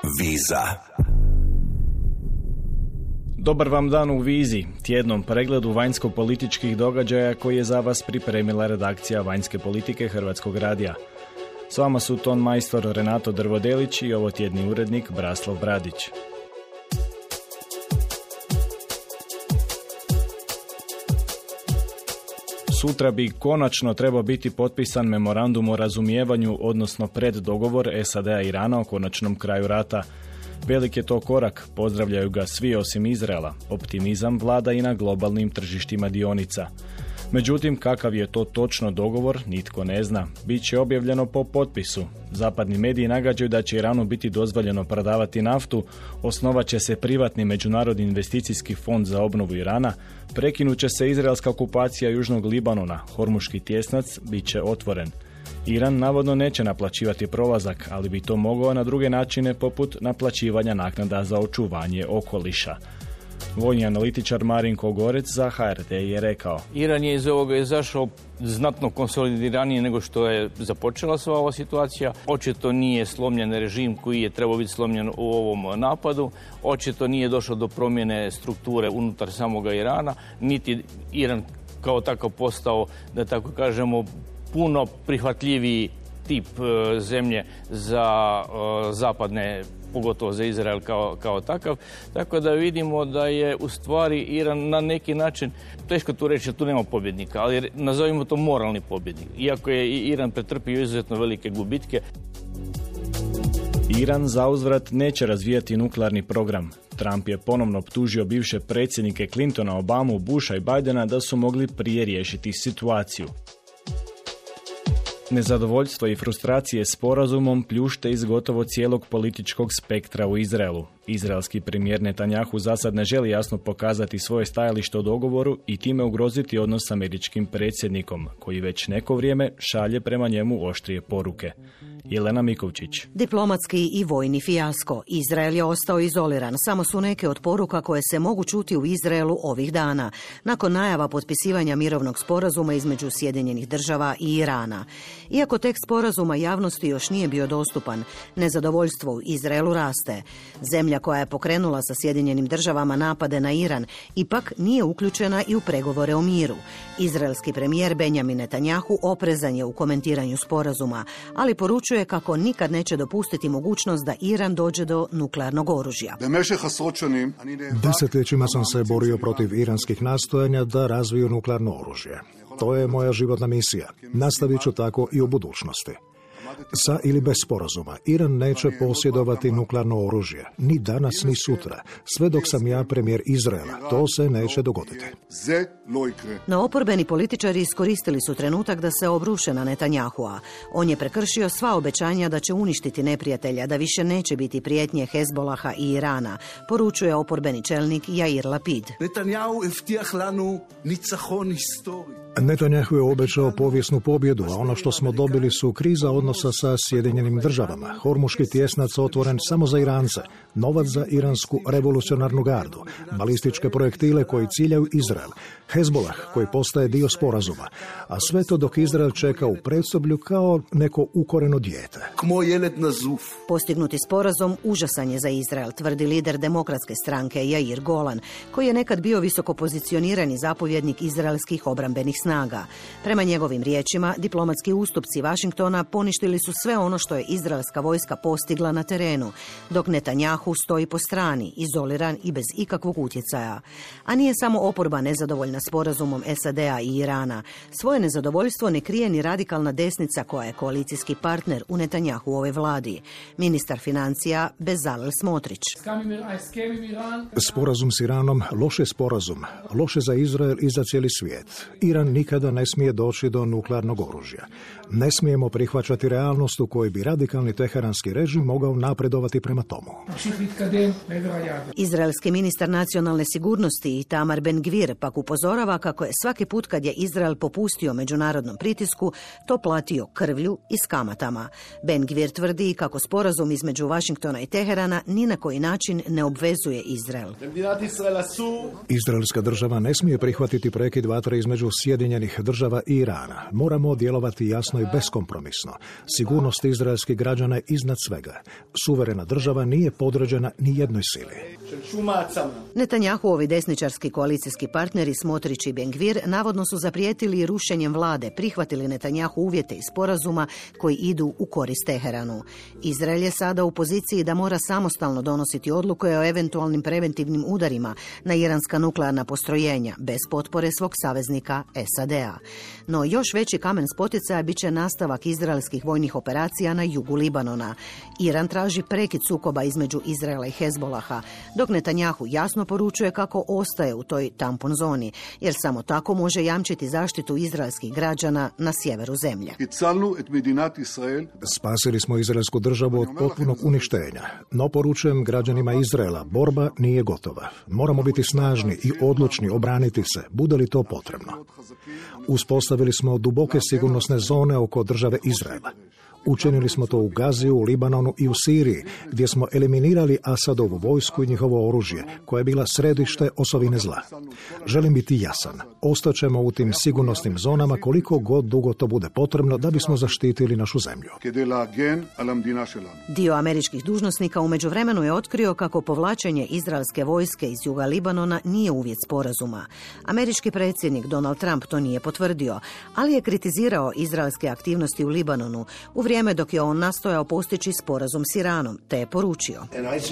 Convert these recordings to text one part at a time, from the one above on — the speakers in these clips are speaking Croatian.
Viza. Dobar vam dan u Vizi, tjednom pregledu vanjsko-političkih događaja koji je za vas pripremila redakcija vanjske politike Hrvatskog radija. S vama su ton majstor Renato Drvodelić i ovo tjedni urednik Braslav Bradić. Sutra bi konačno trebao biti potpisan memorandum o razumijevanju, odnosno preddogovor SAD-a i Irana o konačnom kraju rata. Velik je to korak, pozdravljaju ga svi osim Izraela. Optimizam vlada i na globalnim tržištima dionica. Međutim, kakav je to točno dogovor, nitko ne zna. Biće objavljeno po potpisu. Zapadni mediji nagađaju da će Iranu biti dozvoljeno prodavati naftu, osnovat će se privatni međunarodni investicijski fond za obnovu Irana, prekinut će se izraelska okupacija Južnog Libanona, Hormuški tjesnac bit će otvoren. Iran navodno neće naplaćivati prolazak, ali bi to mogao na druge načine poput naplaćivanja naknada za očuvanje okoliša. Vojni analitičar Marinko Gorec za HRT je rekao: Iran je iz ovoga izašao znatno konsolidiranije nego što je započela sva ova situacija. Očito nije slomljen režim koji je trebao biti slomljen u ovom napadu. Očito nije došlo do promjene strukture unutar samoga Irana, niti Iran kao takav postao, da tako kažemo, puno prihvatljiviji tip zemlje za zapadne, pogotovo za Izrael kao takav. Tako da vidimo da je u stvari Iran na neki način, teško tu reći, tu nema pobjednika, ali nazovimo to moralni pobjednik. Iako je Iran pretrpio izuzetno velike gubitke. Iran zauzvrat neće razvijati nuklearni program. Trump je ponovno optužio bivše predsjednike Clintona, Obamu, Busha i Bidena da su mogli prije riješiti situaciju. Nezadovoljstvo i frustracije sporazumom pljušte iz gotovo cijelog političkog spektra u Izraelu. Izraelski premijer Netanjahu za sad ne želi jasno pokazati svoje stajalište o dogovoru i time ugroziti odnos s američkim predsjednikom, koji već neko vrijeme šalje prema njemu oštrije poruke. Jelena Mikovčić. Diplomatski i vojni fijasko. Izrael je ostao izoliran. Samo su neke od poruka koje se mogu čuti u Izraelu ovih dana, nakon najava potpisivanja mirovnog sporazuma između Sjedinjenih država i Irana. Iako tekst sporazuma javnosti još nije bio dostupan, nezadovoljstvo u Izraelu raste. Zemlja koja je pokrenula sa Sjedinjenim državama napade na Iran ipak nije uključena i u pregovore o miru. Izraelski premijer Benjamin Netanjahu oprezan je u komentiranju sporazuma, ali poručuje kako nikad neće dopustiti mogućnost da Iran dođe do nuklearnog oružja. Desetljećima sam se borio protiv iranskih nastojanja da razviju nuklearno oružje. To je moja životna misija. Nastavit ću tako i u budućnosti. Sa ili bez sporazuma, Iran neće posjedovati nuklearno oružje, ni danas ni sutra, sve dok sam ja premijer Izraela. To se neće dogoditi. No oporbeni političari iskoristili su trenutak da se obruše na Netanjahua. On je prekršio sva obećanja da će uništiti neprijatelja, da više neće biti prijetnje Hezbolaha i Irana, poručuje oporbeni čelnik Jair Lapid. Netanjahu je obećao povijesnu pobjedu, a ono što smo dobili su kriza odnosa sa Sjedinjenim državama, Hormuški tjesnac otvoren samo za Irance, novac za iransku revolucionarnu gardu, balističke projektile koji ciljaju Izrael, Hezbolah koji postaje dio sporazuma, a sve to dok Izrael čeka u predsoblju kao neko ukoreno dijete. Postignuti sporazum užasan je za Izrael, tvrdi lider demokratske stranke Jair Golan, koji je nekad bio visoko pozicionirani zapovjednik izraelskih obrambenih snaga. Prema njegovim riječima, diplomatski ustupci Vašingtona poništili su sve ono što je izraelska vojska postigla na terenu, dok Netanjahu stoji po strani, izoliran i bez ikakvog utjecaja. A nije samo oporba nezadovoljna sporazumom SAD-a i Irana. Svoje nezadovoljstvo ne krije ni radikalna desnica koja je koalicijski partner u Netanjahuovoj vladi. Ministar financija Bezalel Smotrić. Sporazum s Iranom, loš je sporazum, loše za Izrael i za cijeli svijet. Iran nikada ne smije doći do nuklearnog oružja. Ne smijemo prihvaćati realnost u kojoj bi radikalni teheranski režim mogao napredovati prema tomu. Izraelski ministar nacionalne sigurnosti Itamar Ben-Gvir pak upozorava kako je svaki put kad je Izrael popustio međunarodnom pritisku, to platio krvlju i s kamatama. Ben-Gvir tvrdi kako sporazum između Vašingtona i Teherana ni na koji način ne obvezuje Izrael. Izraelska država ne smije prihvatiti prekid vatre između Sjedinjenih Sjedinjenih država i Irana. Moramo djelovati jasno i beskompromisno. Sigurnost izraelskih građana je iznad svega. Suverena država nije podređena ni jednoj sili. Netanjahuovi desničarski koalicijski partneri Smotrić i Ben-Gvir navodno su zaprijetili rušenjem vlade, prihvatili Netanjahu uvjete iz sporazuma koji idu u korist Teheranu. Izrael je sada u poziciji da mora samostalno donositi odluke o eventualnim preventivnim udarima na iranska nuklearna postrojenja bez potpore svog saveznika SAD-a. No još veći kamen spoticaja bit će nastavak izraelskih vojnih operacija na jugu Libanona. Iran traži prekid sukoba između Izraela i Hezbolaha, dok Netanjahu jasno poručuje kako ostaje u toj tampon zoni, jer samo tako može jamčiti zaštitu izraelskih građana na sjeveru zemlje. Spasili smo izraelsku državu od potpunog uništenja, no poručujem građanima Izraela, borba nije gotova. Moramo biti snažni i odlučni obraniti se, bude li to potrebno. Uspostavili smo duboke sigurnosne zone oko države Izraela. Učinili smo to u Gaziju, u Libanonu i u Siriji, gdje smo eliminirali Asadovu vojsku i njihovo oružje, koje je bila središte osovine zla. Želim biti jasan. Ostaćemo u tim sigurnosnim zonama koliko god dugo to bude potrebno da bismo zaštitili našu zemlju. Dio američkih dužnosnika u međuvremenu je otkrio kako povlačenje izraelske vojske iz juga Libanona nije uvjet sporazuma. Američki predsjednik Donald Trump to nije potvrdio, ali je kritizirao izraelske aktivnosti u Libanonu u vrijeme dok je on nastojao postići sporazum s Iranom, te je poručio.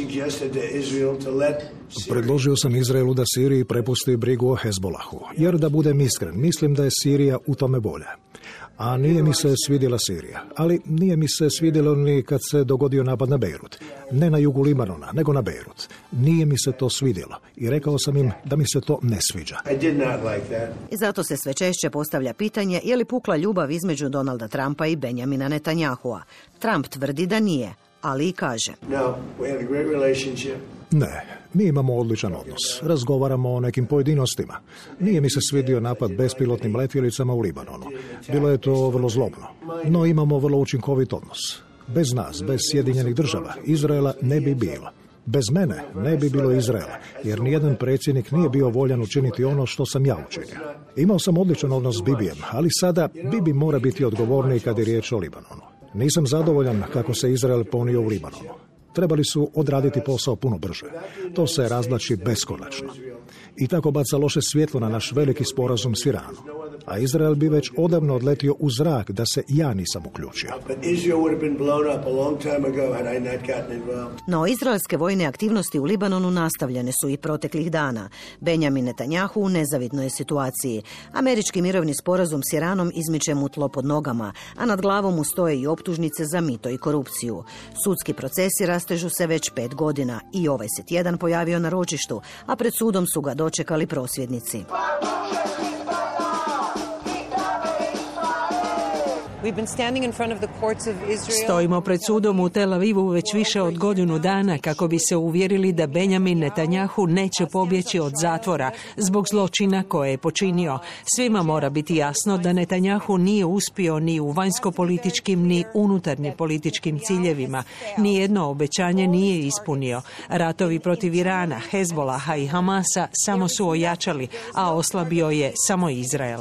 Predložio sam Izraelu da Siriji prepusti brigu o Hezbolahu, jer da budem iskren, mislim da je Sirija u tome bolja. A nije mi se svidjela Sirija, ali nije mi se svidjelo ni kad se dogodio napad na Beirut. Ne na jugu Libanona, nego na Beirut. Nije mi se to svidjelo i rekao sam im da mi se to ne sviđa. I zato se sve češće postavlja pitanje je li pukla ljubav između Donalda Trumpa i Benjamina Netanyahua. Trump tvrdi da nije, ali i kaže. Ne, mi imamo odličan odnos. Razgovaramo o nekim pojedinostima. Nije mi se svidio napad bespilotnim letjelicama u Libanonu. Bilo je to vrlo zlobno. No imamo vrlo učinkovit odnos. Bez nas, bez Sjedinjenih država, Izraela ne bi bilo. Bez mene ne bi bilo Izraela, jer nijedan predsjednik nije bio voljan učiniti ono što sam ja učinio. Imao sam odličan odnos s Bibijem, ali sada Bibi mora biti odgovorniji kad je riječ o Libanonu. Nisam zadovoljan kako se Izrael ponio u Libanonu. Trebali su odraditi posao puno brže. To se razvlači beskonačno. I tako baca loše svjetlo na naš veliki sporazum s Iranom. A Izrael bi već odavno odletio u zrak da se ja nisam uključio. No, izraelske vojne aktivnosti u Libanonu nastavljene su i proteklih dana. Benjamin Netanjahu u nezavidnoj je situaciji. Američki mirovni sporazum s Iranom izmiče mu tlo pod nogama, a nad glavom mu stoje i optužnice za mito i korupciju. Sudski procesi rastežu se već 5 godina i ovaj se tjedan pojavio na ročištu, a pred sudom su ga dočekali prosvjednici. Stojimo pred sudom u Tel Avivu već više od godinu dana kako bi se uvjerili da Benjamin Netanjahu neće pobjeći od zatvora zbog zločina koje je počinio. Svima mora biti jasno da Netanjahu nije uspio ni u vanjskopolitičkim ni unutarnjim političkim ciljevima. Nijedno obećanje nije ispunio. Ratovi protiv Irana, Hezbolaha i Hamasa samo su ojačali, a oslabio je samo Izrael.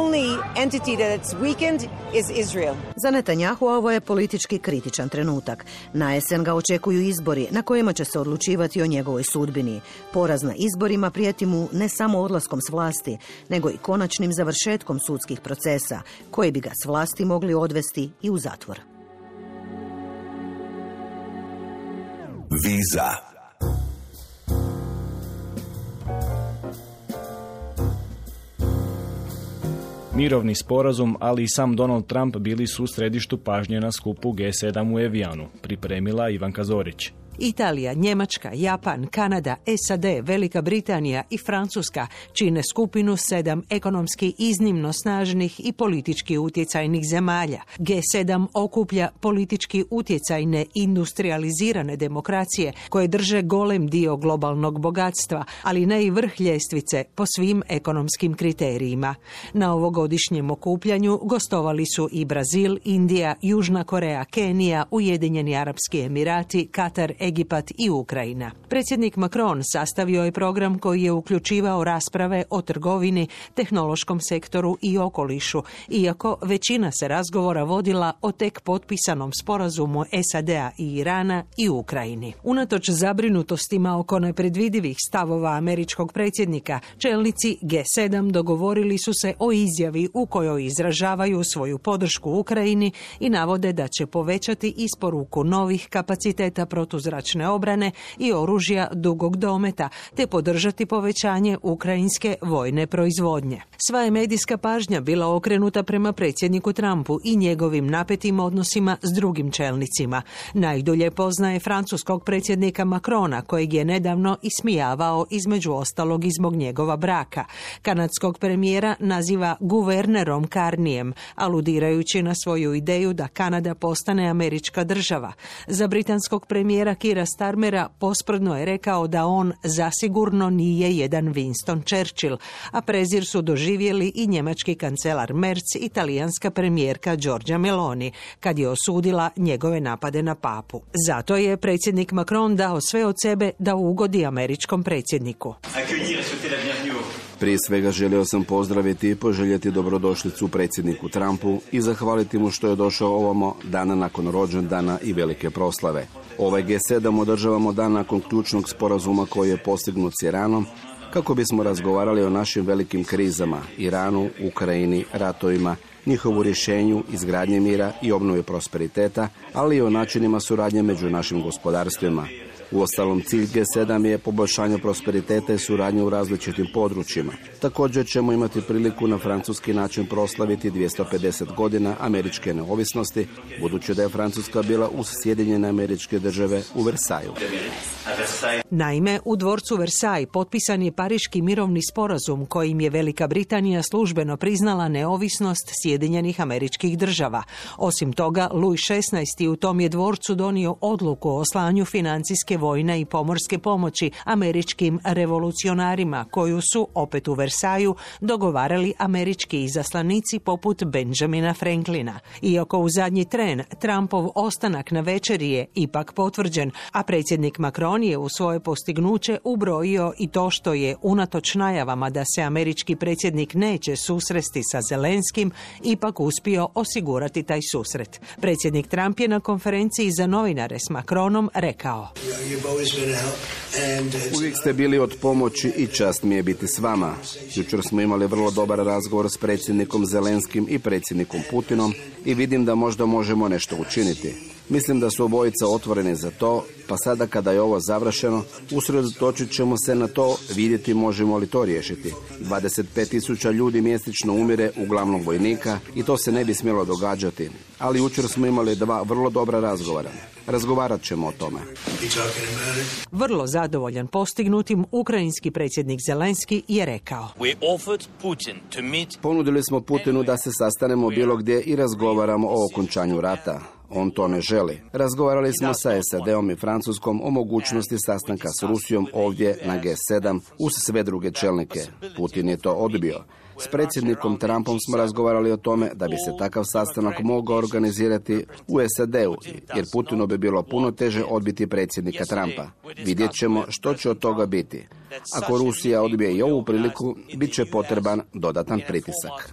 Za Netanjahu ovo je politički kritičan trenutak. Na jesen ga očekuju izbori na kojima će se odlučivati o njegovoj sudbini. Poraz na izborima prijeti mu ne samo odlaskom s vlasti, nego i konačnim završetkom sudskih procesa, koji bi ga s vlasti mogli odvesti i u zatvor. Viza. Mirovni sporazum, ali i sam Donald Trump bili su u središtu pažnje na skupu G7 u Evijanu, pripremila Ivanka Zorić. Italija, Njemačka, Japan, Kanada, SAD, Velika Britanija i Francuska čine skupinu 7 ekonomski iznimno snažnih i politički utjecajnih zemalja. G7 okuplja politički utjecajne industrializirane demokracije koje drže golem dio globalnog bogatstva, ali ne i vrh ljestvice po svim ekonomskim kriterijima. Na ovogodišnjem okupljanju gostovali su i Brazil, Indija, Južna Koreja, Kenija, Ujedinjeni Arapski Emirati, Katar, Egipat i Ukrajina. Predsjednik Macron sastavio je program koji je uključivao rasprave o trgovini, tehnološkom sektoru i okolišu, iako većina se razgovora vodila o tek potpisanom sporazumu SAD-a i Irana i Ukrajini. Unatoč zabrinutostima oko nepredvidivih stavova američkog predsjednika, čelnici G7 dogovorili su se o izjavi u kojoj izražavaju svoju podršku Ukrajini i navode da će povećati isporuku novih kapaciteta protuzračne obrane i oružja dugog dometa, te podržati povećanje ukrajinske vojne proizvodnje. Sva je medijska pažnja bila okrenuta prema predsjedniku Trumpu i njegovim napetim odnosima s drugim čelnicima. Najdulje poznaje francuskog predsjednika Macrona, kojeg je nedavno ismijavao između ostalog i zbog njegova braka. Kanadskog premijera naziva guvernerom Carnijem, aludirajući na svoju ideju da Kanada postane američka država. Za britanskog premijera Keira Starmera posprdno je rekao da on zasigurno nije jedan Winston Churchill, a prezir su doživjeli i njemački kancelar Merz i talijanska premijerka Giorgia Meloni, kad je osudila njegove napade na papu. Zato je predsjednik Macron dao sve od sebe da ugodi američkom predsjedniku. Prije svega želio sam pozdraviti i poželjeti dobrodošlicu predsjedniku Trumpu i zahvaliti mu što je došao ovamo dana nakon rođendana i velike proslave. Ovaj G7 održavamo dan nakon ključnog sporazuma koji je postignut s Iranom, kako bismo razgovarali o našim velikim krizama, Iranu, Ukrajini, ratovima, njihovu rješenju, izgradnje mira i obnove prosperiteta, ali i o načinima suradnje među našim gospodarstvima. Uostalom, cilj G7 je poboljšanje prosperiteta i suradnje u različitim područjima. Također ćemo imati priliku na francuski način proslaviti 250 godina američke neovisnosti, budući da je Francuska bila uz Sjedinjene Američke Države u Versaillesu. Naime, u dvorcu Versailles potpisan je Pariški mirovni sporazum kojim je Velika Britanija službeno priznala neovisnost Sjedinjenih Američkih Država. Osim toga, Louis XVI u tom je dvorcu donio odluku o slanju financijske, vojne i pomorske pomoći američkim revolucionarima, koju su, opet u Versaju, dogovarali američki izaslanici poput Benjamina Franklina. Iako u zadnji tren Trumpov ostanak na večeri je ipak potvrđen, a predsjednik Macron je u svoje postignuće ubrojio i to što je, unatoč najavama da se američki predsjednik neće susresti sa Zelenskim, ipak uspio osigurati taj susret. Predsjednik Trump je na konferenciji za novinare s Macronom rekao: Uvijek ste bili od pomoći i čast mi je biti s vama. Jučer smo imali vrlo dobar razgovor s predsjednikom Zelenskim i predsjednikom Putinom i vidim da možda možemo nešto učiniti. Mislim da su obojica otvoreni za to, pa sada kada je ovo završeno, usredotočit ćemo se na to, vidjeti možemo li to riješiti. 25.000 ljudi mjesečno umire, uglavnom vojnika, i to se ne bi smjelo događati. Ali jučer smo imali 2 vrlo dobra razgovora. Razgovarat ćemo o tome. Vrlo zadovoljan postignutim, ukrajinski predsjednik Zelenski je rekao: Ponudili smo Putinu da se sastanemo bilo gdje i razgovaramo o okončanju rata. On to ne želi. Razgovarali smo sa SAD-om i Francuskom o mogućnosti sastanka s Rusijom ovdje na G7 uz sve druge čelnike. Putin je to odbio. S predsjednikom Trumpom smo razgovarali o tome da bi se takav sastanak mogao organizirati u SAD-u, jer Putinu bi bilo puno teže odbiti predsjednika Trumpa. Vidjet ćemo što će od toga biti. Ako Rusija odbije i ovu priliku, bit će potreban dodatan pritisak.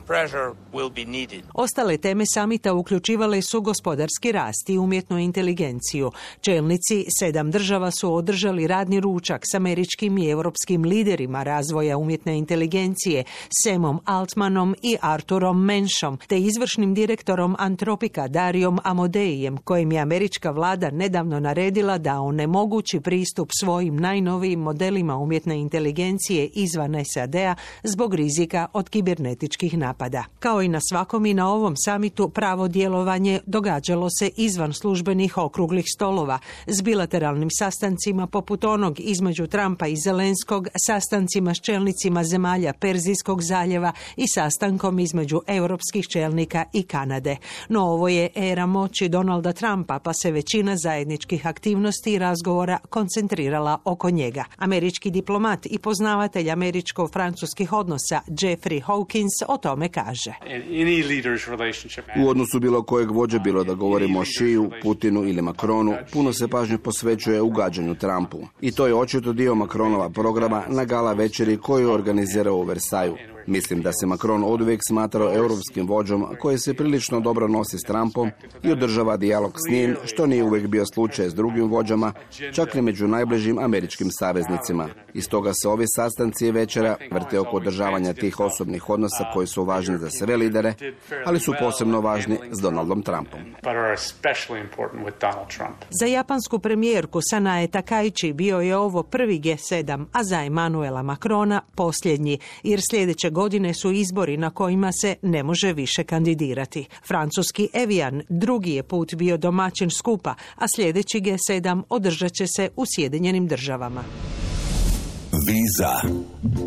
Ostale teme samita uključivale su gospodarski rast i umjetnu inteligenciju. Čelnici 7 država su održali radni ručak s američkim i europskim liderima razvoja umjetne inteligencije, Samom Altmanom i Arturom Menschom, te izvršnim direktorom Antropika Darijom Amodeijem, kojim je američka vlada nedavno naredila da onemogući pristup svojim najnovijim modelima umjetne inteligencije izvan SAD-a zbog rizika od kibernetičkih napada. Kao i na svakom i na ovom samitu, pravo djelovanje događalo se izvan službenih okruglih stolova, s bilateralnim sastancima poput onog između Trumpa i Zelenskog, sastancima s čelnicima zemalja Perzijskog zaljeva i sastankom između europskih čelnika i Kanade. No ovo je era moći Donalda Trumpa, pa se većina zajedničkih aktivnosti i razgovora koncentrirala oko njega. Američki diplomat diplomat i poznavatelj američko-francuskih odnosa Jeffrey Hawkins o tome kaže. U odnosu bilo kojeg vođe, bilo da govorimo o Šiju, Putinu ili Macronu, puno se pažnje posvećuje ugađanju Trumpu. I to je očito dio Macronova programa na gala večeri koju je organizirao u Versaju. Mislim da se Macron oduvijek smatrao europskim vođom koji se prilično dobro nosi s Trumpom i održava dijalog s njim, što nije uvijek bio slučaj s drugim vođama, čak i među najbližim američkim saveznicima. I stoga se ovi sastanci i večera vrte oko održavanja tih osobnih odnosa koji su važni za sve lidere, ali su posebno važni s Donaldom Trumpom. Za japansku premijerku Sanae Takaichi bio je ovo prvi G7, a za Emmanuela Macrona posljednji, jer sljedeće godine su izbori na kojima se ne može više kandidirati. Francuski Evian drugi je put bio domaćin skupa, a sljedeći G7 održat će se u Sjedinjenim Državama. Viza.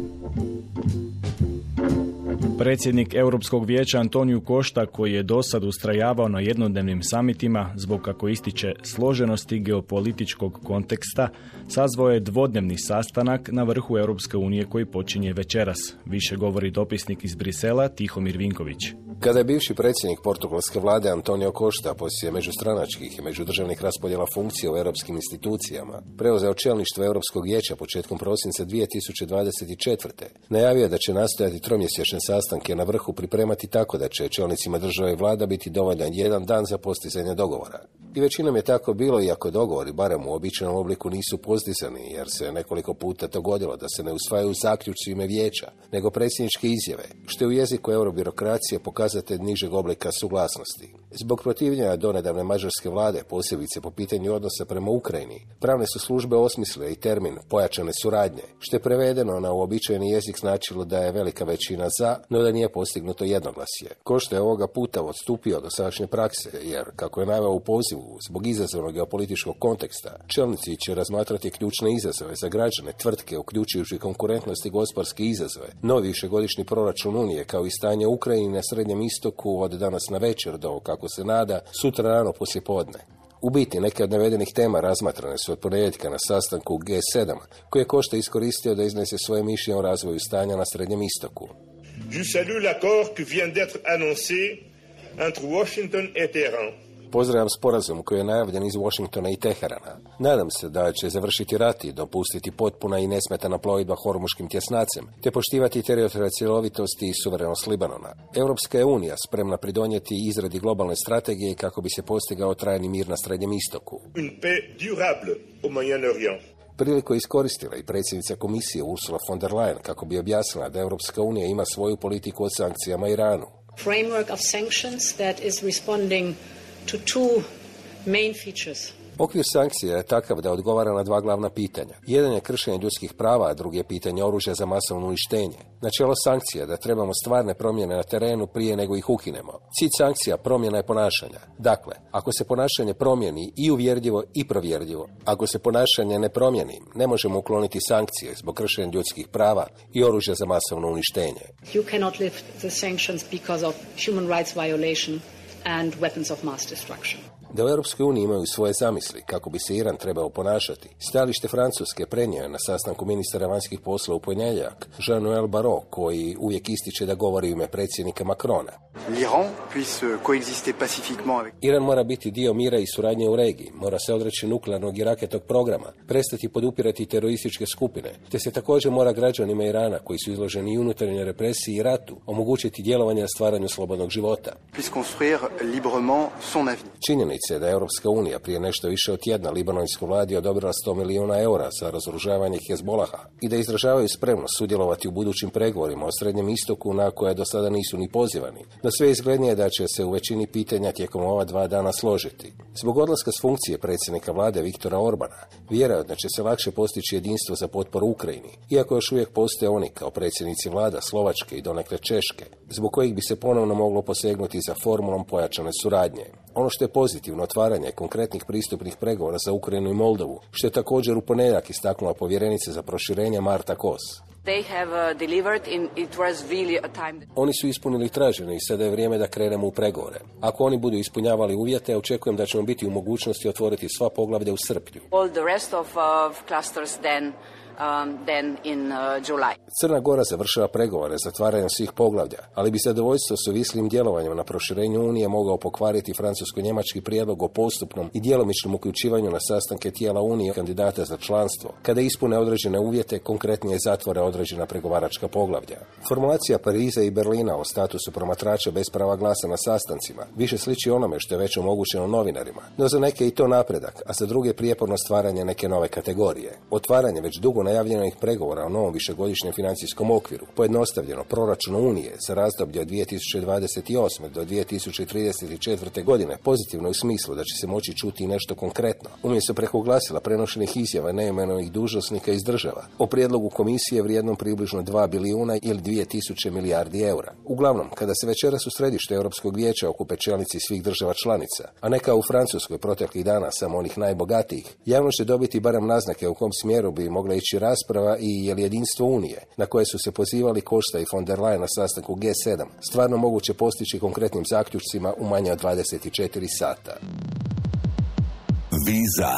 Predsjednik Europskog vijeća Antoniju Costa, koji je dosad ustrajavao na jednodnevnim samitima zbog, kako ističe, složenosti geopolitičkog konteksta, sazvao je dvodnevni sastanak na vrhu Europske unije koji počinje večeras. Više govori dopisnik iz Brisela Tihomir Vinković. Kada je bivši predsjednik portugalske vlade Antonio Costa poslije međustranačkih i međudržavnih raspodjela funkcija u europskim institucijama preuzeo čelništvo Europskog vijeća početkom prosinca 2024. najavio da će nastojati tromjesečne sastanke na vrhu pripremati tako da će čelnicima država i vlada biti dovoljan jedan dan za postizanje dogovora. I većinom je tako bilo, iako dogovori, barem u običajnom obliku, nisu postizani, jer se nekoliko puta dogodilo da se ne usvajaju zaključci ime vijeća, nego predsjedničke izjave, što je u jeziku eurobirokracije pokazatelj nižeg oblika suglasnosti. Zbog protivljenja donedavne mađarske vlade, posebice po pitanju odnosa prema Ukrajini, pravne su službe osmislile i termin pojačane suradnje, što je prevedeno na uobičajeni jezik značilo da je velika većina za, no da nije postignuto jednoglasje. Costa je ovoga puta odstupio do sadašnje prakse, jer, kako je naveo u pozivu, zbog izazovnog geopolitičkog konteksta, čelnici će razmatrati ključne izazove za građane, tvrtke, uključujući konkurentnost i gospodarske izazove, novi višegodišnji proračun Unije, kao i stanje u Ukrajini na Srednjem istoku od danas na večer do, kako se nada, sutra rano poslijepodne. U biti, neke od navedenih tema razmatrane su od ponedjeljka na sastanku G7, koji je Costa iskoristio da iznese svoje mišljenje o razvoju stanja na Srednjem istoku. Je salue l'accord qui vient d'être annoncé entre Washington et Téhéran. Pozdravljam sporazum koji je najavljen iz Washingtona i Teherana. Nadam se da će završiti rat i dopustiti potpuna i nesmetana plovidba Hormuškim tjesnacem, te poštivati teritorijalnu cjelovitost i suverenost Libanona. Europska je unija spremna pridonijeti izradi globalne strategije kako bi se postigao trajni mir na Srednjem istoku. Une paix durable au Moyen-Orient. Priliku je iskoristila i predsjednica komisije Ursula von der Leyen kako bi objasnila da Europska unija ima svoju politiku o sankcijama Iranu. Framework of sanctions that is responding to two main features. Okvir sankcija je takav da odgovara na dva glavna pitanja. Jedan je kršenje ljudskih prava, a drugi je pitanje oružja za masovno uništenje. Načelo sankcija da trebamo stvarne promjene na terenu prije nego ih ukinemo. Cilj sankcija promjena je ponašanja. Dakle, ako se ponašanje promijeni i uvjerljivo i provjerljivo, ako se ponašanje ne promijeni, ne možemo ukloniti sankcije zbog kršenja ljudskih prava i oružja za masovno uništenje. You cannot lift the sanctions because of human rights violation and weapons of mass destruction. Da u Europskoj uniji imaju svoje zamisli kako bi se Iran trebao ponašati, stajalište Francuske prenio je na sastanku ministara vanjskih poslova u ponedjeljak Jean-Noël Barrot, koji uvijek ističe da govori u ime predsjednika Macrona. Iran mora biti dio mira i suradnje u regiji, mora se odreći nuklearnog i raketnog programa, prestati podupirati terorističke skupine, te se također mora građanima Irana, koji su izloženi i unutarnjoj represiji i ratu, omogućiti djelovanje na stvaranju slobodnog života. Činjenica je da je Europska unija prije nešto više od tjedna libanonskoj vladi odobrila 100 milijuna eura za razoružavanje Hezbolaha i da izražavaju spremnost sudjelovati u budućim pregovorima o Srednjem istoku na koje do sada nisu ni pozivani. No sve izglednije da će se u većini pitanja tijekom ova 2 dana složiti. Zbog odlaska s funkcije predsjednika vlade Viktora Orbana, vjerojatno će se lakše postići jedinstvo za potporu Ukrajini, iako još uvijek postoje oni kao predsjednici vlada Slovačke i donekle Češke, zbog kojih bi se ponovno moglo posegnuti za formulom pojačane suradnje. Ono što je pozitivno otvaranje konkretnih pristupnih pregovora za Ukrajinu i Moldovu, što je također u ponedjeljak istaknula povjerenica za proširenje Marta Kos. Oni su ispunili tražene i sada je vrijeme da krenemo u pregovore. Ako oni budu ispunjavali uvjete, očekujem da ćemo biti u mogućnosti otvoriti sva poglavlja u srpnju. than in July. Crna Gora završava pregovore zatvaranjem svih poglavlja, ali bi zadovoljstvo suvislim djelovanjem na proširenju Unije mogao pokvariti francusko-njemački prijedlog o postupnom i djelomičnom uključivanju na sastanke tijela Unije kandidata za članstvo, kada ispune određene uvjete, konkretnije zatvore određena pregovaračka poglavlja. Formulacija Pariza i Berlina o statusu promatrača bez prava glasa na sastancima više sliči onome što je već omogućeno novinarima, no za neke i to napredak, a za druge prijeporno stvaranje neke nove kategorije. Otvaranje već dugo najavljenih pregovora o novom višegodišnjem financijskom okviru, pojednostavljeno proračunu Unije za razdoblje od 2028. do 2034. godine, pozitivno u smislu da će se moći čuti i nešto konkretno, umjesto preko glasila prenošenih izjava neimenovanih dužnosnika iz država, o prijedlogu komisije vrijednom približno 2 bilijuna ili 2000 milijardi eura. Uglavnom, kada se večeras u središtu Europskog vijeća okupe čelnici svih država članica, a ne kao u Francuskoj proteklih dana samo onih najbogatijih, javnost će dobiti barem naznake u kom smjeru bi mogla ići rasprava i je li jedinstvo Unije, na koje su se pozivali Costa i von der Leyen na sastanku G7, stvarno moguće postići konkretnim zaključcima u manje od 24 sata. Viza.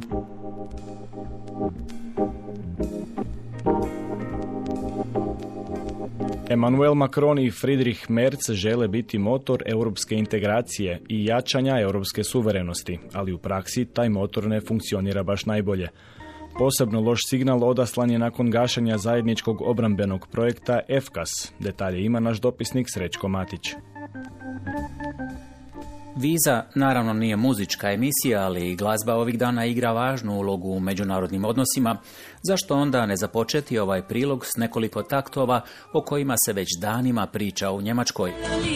Emmanuel Macron i Friedrich Merz žele biti motor europske integracije i jačanja europske suverenosti, ali u praksi taj motor ne funkcionira baš najbolje. Posebno loš signal odaslan je nakon gašanja zajedničkog obrambenog projekta EFKAS. Detalje ima naš dopisnik Srećko Matić. Viza naravno nije muzička emisija, ali glazba ovih dana igra važnu ulogu u međunarodnim odnosima. Zašto onda ne započeti ovaj prilog s nekoliko taktova o kojima se već danima priča u Njemačkoj?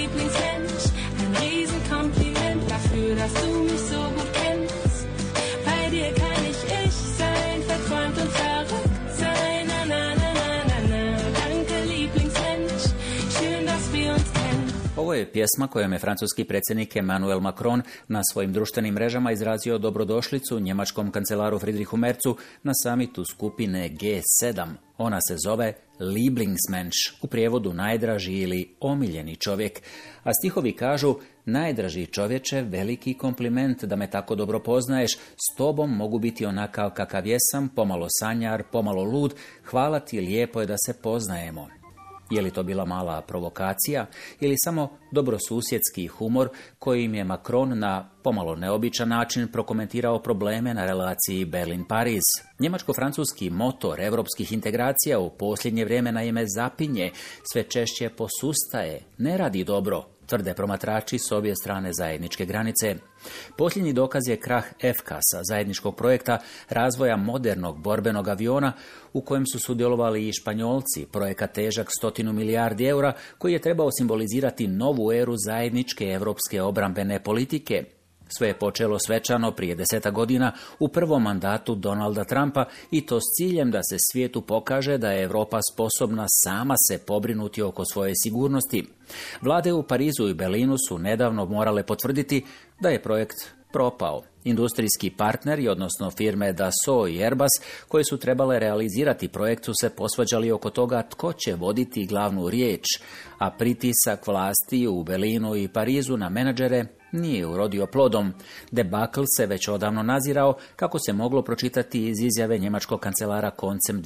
Ovo je pjesma kojom je francuski predsjednik Emmanuel Macron na svojim društvenim mrežama izrazio dobrodošlicu njemačkom kancelaru Friedrichu Merzu na samitu skupine G7. Ona se zove Lieblingsmensch, u prijevodu najdraži ili omiljeni čovjek. A stihovi kažu: najdraži čovječe, veliki kompliment da me tako dobro poznaješ, s tobom mogu biti onakav kakav jesam, pomalo sanjar, pomalo lud, hvala ti, lijepo je da se poznajemo. Je li to bila mala provokacija ili samo dobrosusjedski humor kojim je Macron na pomalo neobičan način prokomentirao probleme na relaciji Berlin-Pariz? Njemačko-francuski motor europskih integracija u posljednje vrijeme naime zapinje, sve češće posustaje, ne radi dobro, tvrde promatrači s obje strane zajedničke granice. Posljednji dokaz je krah EFKAS-a, zajedničkog projekta razvoja modernog borbenog aviona u kojem su sudjelovali i Španjolci, projekat težak 100 milijardi eura koji je trebao simbolizirati novu eru zajedničke europske obrambene politike. Sve je počelo svečano prije 10 godina u prvom mandatu Donalda Trumpa i to s ciljem da se svijetu pokaže da je Europa sposobna sama se pobrinuti oko svoje sigurnosti. Vlade u Parizu i Berlinu su nedavno morale potvrditi da je projekt propao. Industrijski partneri, odnosno firme Dassault i Airbus, koji su trebale realizirati projekt, su se posvađali oko toga tko će voditi glavnu riječ, a pritisak vlasti u Berlinu i Parizu na menadžere nije urodio plodom. Debakl se već odavno nazirao, kako se moglo pročitati iz izjave njemačkog kancelara koncem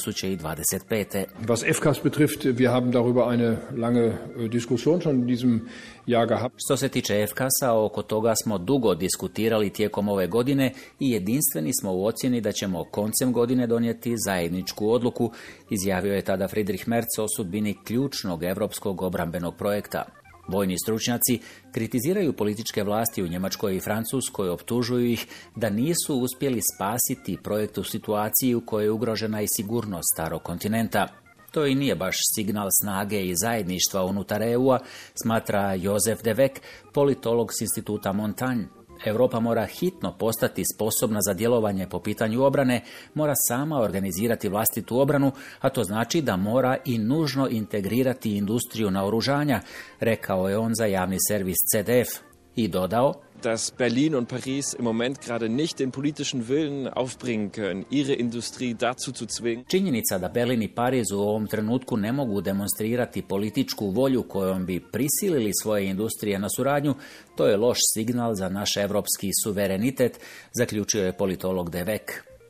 2025. Was EFKAS betrifft, wir haben darüber eine lange Diskussion schon in diesem Jahr gehabt. Što se tiče EFKAS-a, oko toga smo dugo diskutirali tijekom ove godine i jedinstveni smo u ocjeni da ćemo koncem godine donijeti zajedničku odluku, izjavio je tada Friedrich Merz o sudbini ključnog europskog obrambenog projekta. Vojni stručnjaci kritiziraju političke vlasti u Njemačkoj i Francuskoj, optužuju ih da nisu uspjeli spasiti projekt u situaciji u kojoj je ugrožena i sigurnost starog kontinenta. To i nije baš signal snage i zajedništva unutar EU-a, smatra Josef de Weck, politolog s instituta Montagne. Europa mora hitno postati sposobna za djelovanje po pitanju obrane, mora sama organizirati vlastitu obranu, a to znači da mora i nužno integrirati industriju naoružanja, rekao je on za javni servis CDF. I dodao: dass Berlin und Paris im Moment gerade nicht den politischen Willen aufbringen können, ihre Industrie dazu zu zwingen. Činjenica da Berlin i Pariz u ovom trenutku ne mogu demonstrirati političku volju kojom bi prisilili svoje industrije na suradnju, to je loš signal za naš evropski suverenitet, zaključio je politolog de Weck.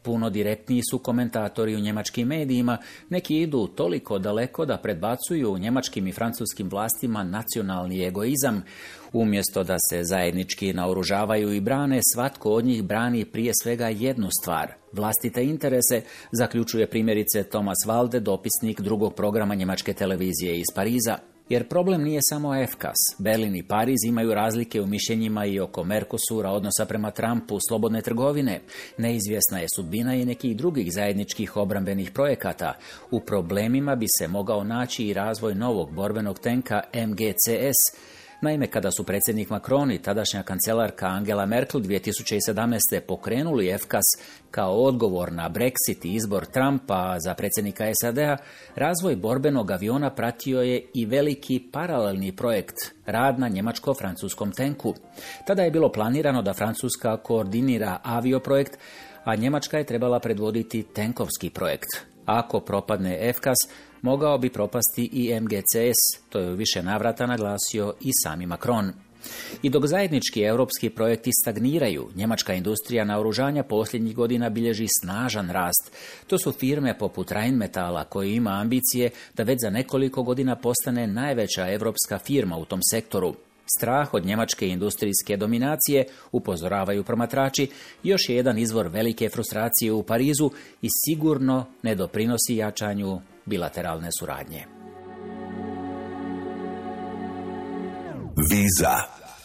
Puno direktniji su komentatori u njemačkim medijima, neki idu toliko daleko da predbacuju njemačkim i francuskim vlastima nacionalni egoizam. Umjesto da se zajednički naoružavaju i brane, svatko od njih brani prije svega jednu stvar, vlastite interese, zaključuje primjerice Thomas Walde, dopisnik drugog programa njemačke televizije iz Pariza. Jer problem nije samo FKAS. Berlin i Pariz imaju razlike u mišljenjima i oko Mercosura, odnosa prema Trumpu, slobodne trgovine. Neizvjesna je sudbina i nekih drugih zajedničkih obrambenih projekata. U problemima bi se mogao naći i razvoj novog borbenog tenka MGCS. Naime, kada su predsjednik Macron i tadašnja kancelarka Angela Merkel 2017. pokrenuli FKAS kao odgovor na Brexit i izbor Trumpa za predsjednika SAD-a, razvoj borbenog aviona pratio je i veliki paralelni projekt, rad na njemačko-francuskom tenku. Tada je bilo planirano da Francuska koordinira avioprojekt, a Njemačka je trebala predvoditi tenkovski projekt. Ako propadne FKAS, mogao bi propasti i MGCS, to je u više navrata naglasio i sami Macron. I dok zajednički europski projekti stagniraju, njemačka industrija naoružanja posljednjih godina bilježi snažan rast. To su firme poput Rheinmetalla koji ima ambicije da već za nekoliko godina postane najveća europska firma u tom sektoru. Strah od njemačke industrijske dominacije, upozoravaju promatrači, još je jedan izvor velike frustracije u Parizu i sigurno ne doprinosi jačanju bilateralne suradnje. Viza.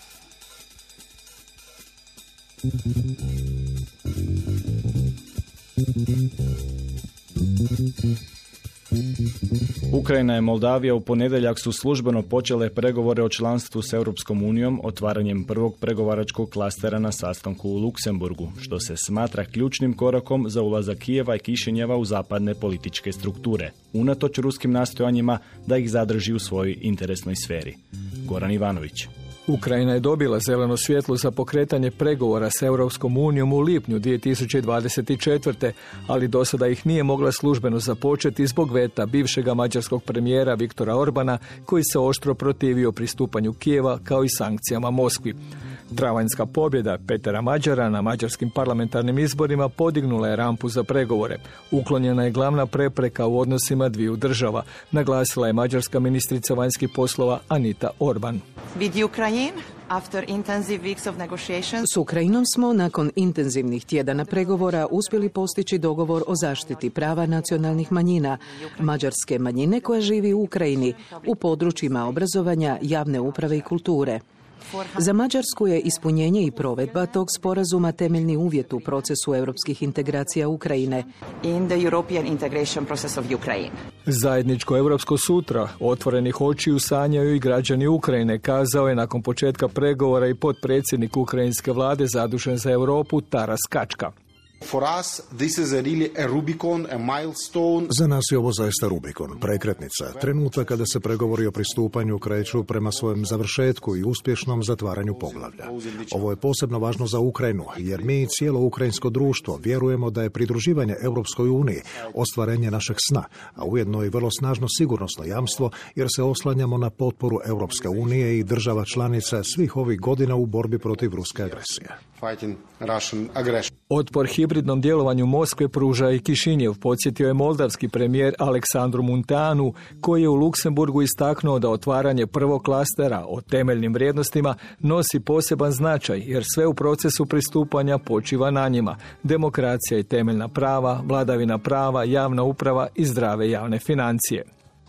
Ukrajina i Moldavija u ponedjeljak su službeno počele pregovore o članstvu s Europskom unijom otvaranjem prvog pregovaračkog klastera na sastanku u Luksemburgu, što se smatra ključnim korakom za ulazak Kijeva i Kišinjeva u zapadne političke strukture, unatoč ruskim nastojanjima da ih zadrži u svojoj interesnoj sferi. Goran Ivanović. Ukrajina je dobila zeleno svjetlo za pokretanje pregovora s Europskom unijom u lipnju 2024. ali do sada ih nije mogla službeno započeti zbog veta bivšega mađarskog premijera Viktora Orbana, koji se oštro protivio pristupanju Kijeva kao i sankcijama Moskvi. Travanjska pobjeda Petera Mađara na mađarskim parlamentarnim izborima podignula je rampu za pregovore. Uklonjena je glavna prepreka u odnosima dviju država, naglasila je mađarska ministrica vanjskih poslova Anita Orban. S Ukrajinom smo nakon intenzivnih tjedana pregovora uspjeli postići dogovor o zaštiti prava nacionalnih manjina, mađarske manjine koja živi u Ukrajini, u područjima obrazovanja, javne uprave i kulture. Za Mađarsku je ispunjenje i provedba tog sporazuma temeljni uvjet u procesu europskih integracija Ukrajine. Zajedničko europsko sutra otvorenih očiju sanjaju i građani Ukrajine, kazao je nakon početka pregovora i potpredsjednik ukrajinske vlade zadužen za Europu Taras Kačka. Za nas je ovo zaista Rubikon, prekretnica, trenutak kada se pregovori o pristupanju kreću prema svojem završetku i uspješnom zatvaranju poglavlja. Ovo je posebno važno za Ukrajinu, jer mi i cijelo ukrajinsko društvo vjerujemo da je pridruživanje Europskoj uniji ostvarenje našeg sna, a ujedno i vrlo snažno sigurnosno jamstvo, jer se oslanjamo na potporu Europske unije i država članica svih ovih godina u borbi protiv ruske agresije. Otpor hibridnom djelovanju Moskve pruža i Kišinjev, podsjetio je moldavski premijer Aleksandru Munteanu, koji je u Luksemburgu istaknuo da otvaranje prvog klastera o temeljnim vrijednostima nosi poseban značaj, jer sve u procesu pristupanja počiva na njima: demokracija i temeljna prava, vladavina prava, javna uprava i zdrave javne financije.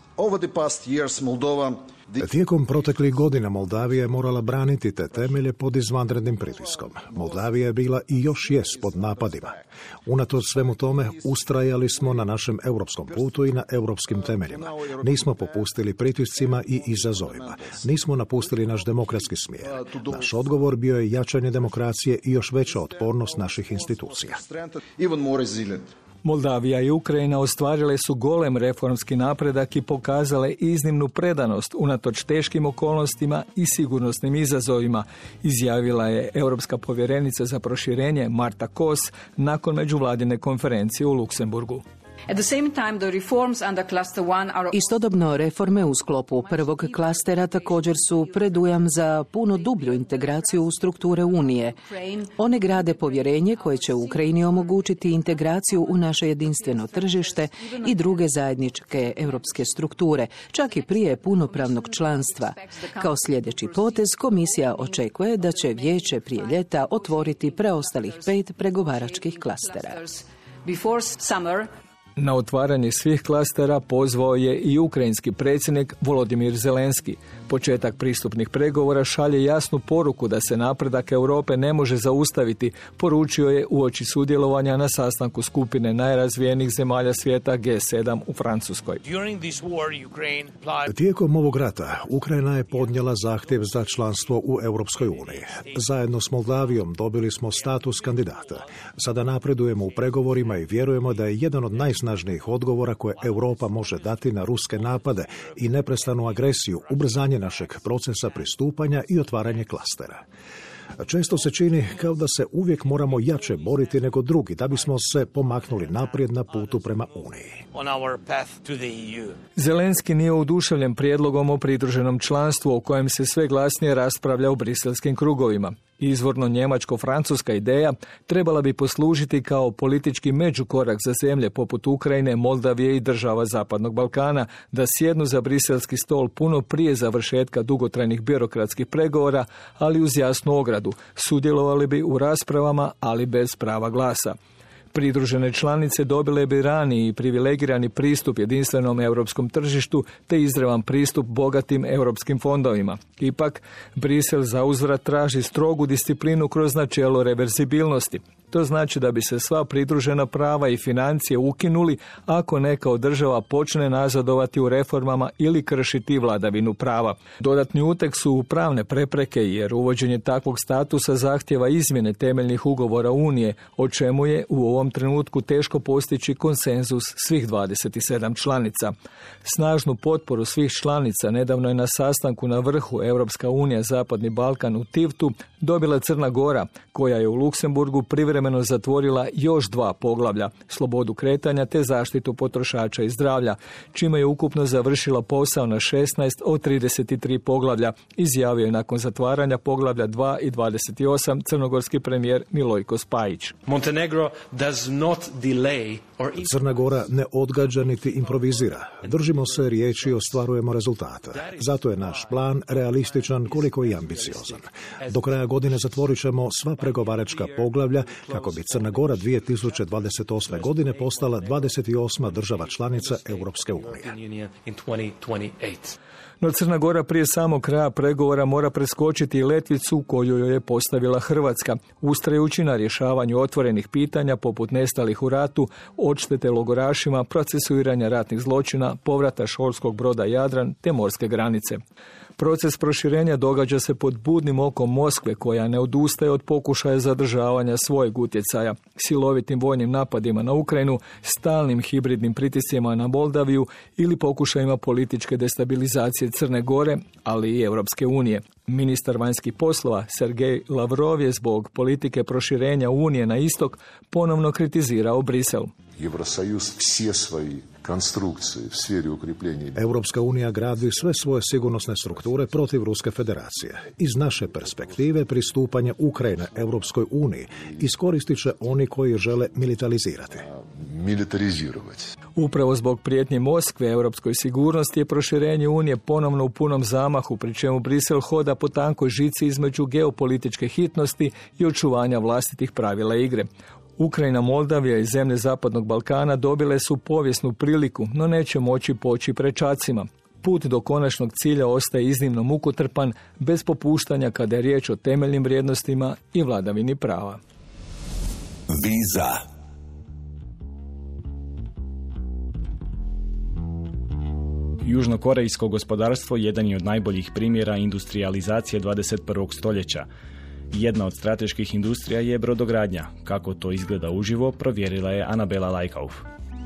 Tijekom proteklih godina Moldavija je morala braniti te temelje pod izvanrednim pritiskom. Moldavija je bila i još jest pod napadima. Unatoč svemu tome, ustrajali smo na našem europskom putu i na europskim temeljima. Nismo popustili pritiscima i izazovima. Nismo napustili naš demokratski smjer. Naš odgovor bio je jačanje demokracije i još veća otpornost naših institucija. Moldavija i Ukrajina ostvarile su golem reformski napredak i pokazale iznimnu predanost unatoč teškim okolnostima i sigurnosnim izazovima, izjavila je europska povjerenica za proširenje Marta Kos nakon međuvladine konferencije u Luksemburgu. Istodobno reforme u sklopu prvog klastera također su predujam za puno dublju integraciju u strukture Unije. One grade povjerenje koje će Ukrajini omogućiti integraciju u naše jedinstveno tržište i druge zajedničke europske strukture, čak i prije punopravnog članstva. Kao sljedeći potez, komisija očekuje da će vijeće prije ljeta otvoriti preostalih 5 pregovaračkih klastera. Na otvaranje svih klastera pozvao je i ukrajinski predsjednik Volodimir Zelenski. Početak pristupnih pregovora šalje jasnu poruku da se napredak Europe ne može zaustaviti, poručio je uoči sudjelovanja na sastanku skupine najrazvijenijih zemalja svijeta G7 u Francuskoj. Tijekom ovog rata Ukrajina je podnijela zahtjev za članstvo u Europskoj uniji. Zajedno s Moldavijom dobili smo status kandidata. Sada napredujemo u pregovorima i vjerujemo da je jedan od najsnažnijih odgovora koje Europa može dati na ruske napade i neprestanu agresiju, ubrzanje našeg procesa pristupanja i otvaranje klastera. Često se čini kao da se uvijek moramo jače boriti nego drugi da bismo se pomaknuli naprijed na putu prema Uniji. Zelenski nije oduševljen prijedlogom o pridruženom članstvu o kojem se sve glasnije raspravlja u briselskim krugovima. Izvorno njemačko-francuska ideja trebala bi poslužiti kao politički međukorak za zemlje poput Ukrajine, Moldavije i država Zapadnog Balkana da sjednu za briselski stol puno prije završetka dugotrajnih birokratskih pregovora, ali uz jasnu ogradu. Sudjelovali bi u raspravama, ali bez prava glasa. Pridružene članice dobile bi raniji i privilegirani pristup jedinstvenom europskom tržištu te izravan pristup bogatim europskim fondovima. Ipak, Brisel zauzvrat traži strogu disciplinu kroz načelo reverzibilnosti. To znači da bi se sva pridružena prava i financije ukinuli ako neka od država počne nazadovati u reformama ili kršiti vladavinu prava. Dodatni uteg su pravne prepreke jer uvođenje takvog statusa zahtjeva izmjene temeljnih ugovora Unije, o čemu je u ovom trenutku teško postići konsenzus svih 27 članica. Snažnu potporu svih članica nedavno je na sastanku na vrhu Europska unija Zapadni Balkan u Tivtu dobila Crna Gora, koja je u Luksemburgu privremeno zatvorila još 2 poglavlja, slobodu kretanja te zaštitu potrošača i zdravlja, čime je ukupno završila posao na 16 od 33 poglavlja, izjavio je nakon zatvaranja poglavlja 2 i 28 crnogorski premijer Milojko Spajić. Crna Gora ne odgađa niti improvizira. Držimo se riječi i ostvarujemo rezultate. Zato je naš plan realističan koliko i ambiciozan. Do kraja godine zatvorit ćemo sva pregovaračka poglavlja kako bi Crna Gora 2028. godine postala 28. država članica Europske unije. No Crna Gora prije samog kraja pregovora mora preskočiti i letvicu koju joj je postavila Hrvatska, ustrajući na rješavanju otvorenih pitanja poput nestalih u ratu, odštete logorašima, procesuiranja ratnih zločina, povrata školskog broda Jadran te morske granice. Proces proširenja događa se pod budnim okom Moskve, koja ne odustaje od pokušaja zadržavanja svojeg utjecaja, silovitim vojnim napadima na Ukrajinu, stalnim hibridnim pritiscima na Moldaviju ili pokušajima političke destabilizacije Crne Gore, ali i Europske unije. Ministar vanjskih poslova Sergej Lavrov je zbog politike proširenja Unije na istok ponovno kritizirao Brisel. Евросоюз все свои конструкции в сфере укрепления. Europska unija gradi sve svoje sigurnosne strukture protiv Ruske federacije. Iz naše perspektive pristupanje Ukrajine Europskoj uniji iskoristit će oni koji žele militarizirati. Upravo zbog prijetnje Moskve europskoj sigurnosti je proširenje Unije ponovno u punom zamahu, pri čemu Brisel hoda po tankoj žici između geopolitičke hitnosti i očuvanja vlastitih pravila igre. Ukrajina, Moldavija i zemlje Zapadnog Balkana dobile su povijesnu priliku, no neće moći poći prečacima. Put do konačnog cilja ostaje iznimno mukotrpan, bez popuštanja kada je riječ o temeljnim vrijednostima i vladavini prava. Viza. Južnokorejsko gospodarstvo jedan je od najboljih primjera industrijalizacije 21. stoljeća. Jedna od strateških industrija je brodogradnja. Kako to izgleda uživo, provjerila je Anabela Lajkauf.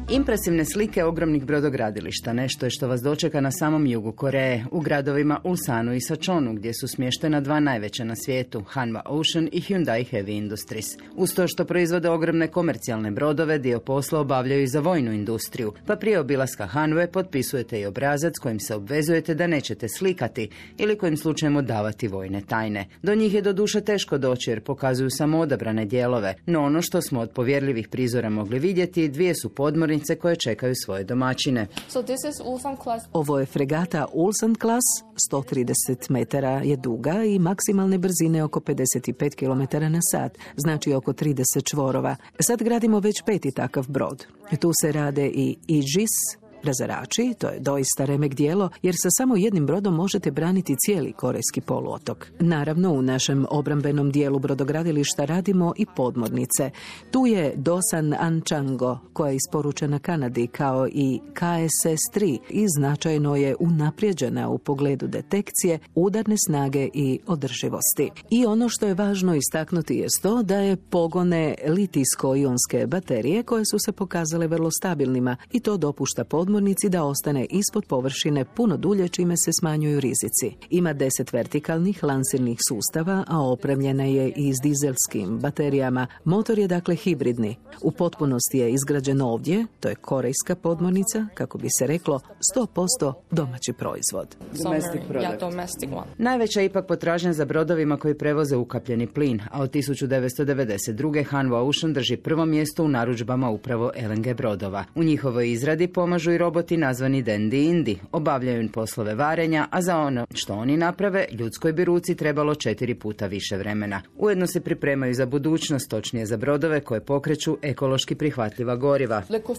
Impresivne slike ogromnih brodogradilišta nešto je što vas dočeka na samom jugu Koreje, u gradovima Ulsanu i Sachonu, gdje su smještena dva najveća na svijetu, Hanwha Ocean i Hyundai Heavy Industries. Uz to što proizvode ogromne komercijalne brodove, dio posla obavljaju i za vojnu industriju, pa prije obilaska Hanwe potpisujete i obrazac kojim se obvezujete da nećete slikati ili kojim slučajem odavati vojne tajne. Do njih je doduše teško doći jer pokazuju samo odabrane dijelove, no ono što smo od povjerljivih prizora mogli vidjeti, dvije su podmornice koje čekaju svoje domaćine. Ovo je fregata Ulsan Class, 130 metara je duga i maksimalne brzine oko 55 km na sat, znači oko 30 čvorova. Sad gradimo već 5. takav brod. Tu se rade i Aegis razarači, to je doista remek djelo, jer sa samo jednim brodom možete braniti cijeli korejski poluotok. Naravno, u našem obrambenom dijelu brodogradilišta radimo i podmornice. Tu je Dosan Anchango, koja je isporučena Kanadi, kao i KSS-3 i značajno je unaprijeđena u pogledu detekcije, udarne snage i održivosti. I ono što je važno istaknuti je to da je pogone litijsko-ionske baterije koje su se pokazale vrlo stabilnima i to dopušta podmornici da ostane ispod površine puno dulje, čime se smanjuju rizici. Ima 10 vertikalnih lansirnih sustava, a opremljena je i s dizelskim baterijama. Motor je dakle hibridni. U potpunosti je izgrađen ovdje, to je korejska podmornica, kako bi se reklo 100% domaći proizvod. Najveća je ipak potražnja za brodovima koji prevoze ukapljeni plin, a od 1992. Hanwha Ocean drži prvo mjesto u narudžbama upravo LNG brodova. U njihovoj izradi pomažu i roboti nazvani Dandy Indy. Obavljaju im poslove varenja, a za ono što oni naprave, ljudskoj bi ruci trebalo 4 puta više vremena. Ujedno se pripremaju za budućnost, točnije za brodove koje pokreću ekološki prihvatljiva goriva.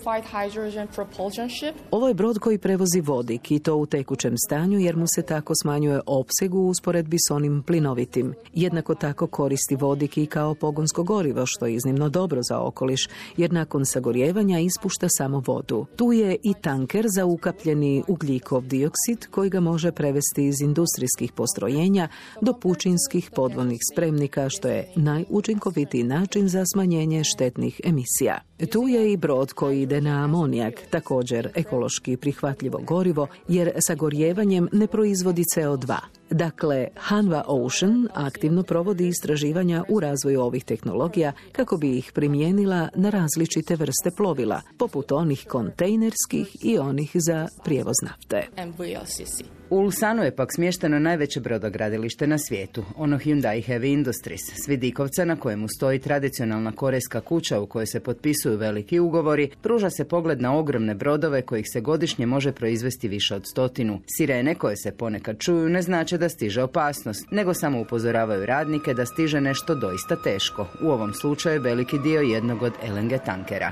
Ovo je brod koji prevozi vodik i to u tekućem stanju jer mu se tako smanjuje opseg u usporedbi s onim plinovitim. Jednako tako koristi vodik i kao pogonsko gorivo, što je iznimno dobro za okoliš, jer nakon sagorijevanja ispušta samo vodu. Tu je i tanker za ukapljeni ugljikov dioksid koji ga može prevesti iz industrijskih postrojenja do pučinskih podvodnih spremnika, što je najučinkovitiji način za smanjenje štetnih emisija. Tu je i brod koji ide na amonijak, također ekološki prihvatljivo gorivo, jer sagorijevanjem ne proizvodi CO2. Dakle, Hanwha Ocean aktivno provodi istraživanja u razvoju ovih tehnologija kako bi ih primijenila na različite vrste plovila, poput onih kontejnerskih i onih za prijevoz nafte. U Ulsanu je pak smješteno najveće brodogradilište na svijetu, ono Hyundai Heavy Industries, s vidikovca na kojemu stoji tradicionalna korejska kuća u kojoj se potpisuju veliki ugovori, pruža se pogled na ogromne brodove kojih se godišnje može proizvesti više od 100. Sirene koje se ponekad čuju ne znače da stiže opasnost, nego samo upozoravaju radnike da stiže nešto doista teško, u ovom slučaju veliki dio jednog od LNG tankera.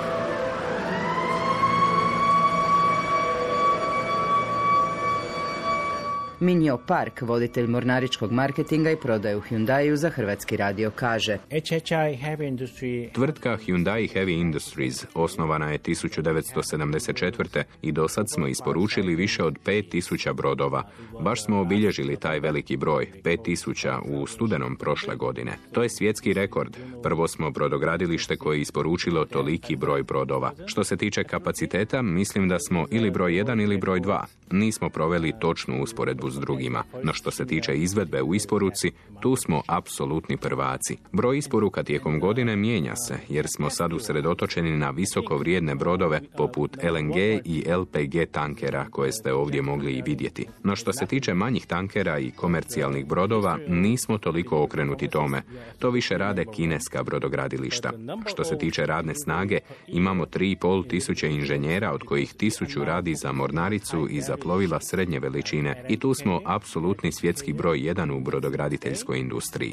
Minjo Park, voditelj mornaričkog marketinga i prodaju Hyundaiu za Hrvatski radio, kaže: Tvrtka Hyundai Heavy Industries osnovana je 1974. i do sad smo isporučili više od 5000 brodova. Baš smo obilježili taj veliki broj, 5000 u studenom prošle godine. To je svjetski rekord. Prvo smo brodogradilište koje je isporučilo toliki broj brodova. Što se tiče kapaciteta, mislim da smo ili broj 1 ili broj 2. Nismo proveli točnu usporedbu s drugima, no što se tiče izvedbe u isporuci, tu smo apsolutni prvaci. Broj isporuka tijekom godine mijenja se, jer smo sad usredotočeni na visoko vrijedne brodove poput LNG i LPG tankera koje ste ovdje mogli i vidjeti. No što se tiče manjih tankera i komercijalnih brodova, nismo toliko okrenuti tome. To više rade kineska brodogradilišta. Što se tiče radne snage, imamo 3500 inženjera, od kojih 1000 radi za mornaricu i za plovila srednje veličine. I tu smo apsolutni svjetski broj 1 u brodograditeljskoj industriji.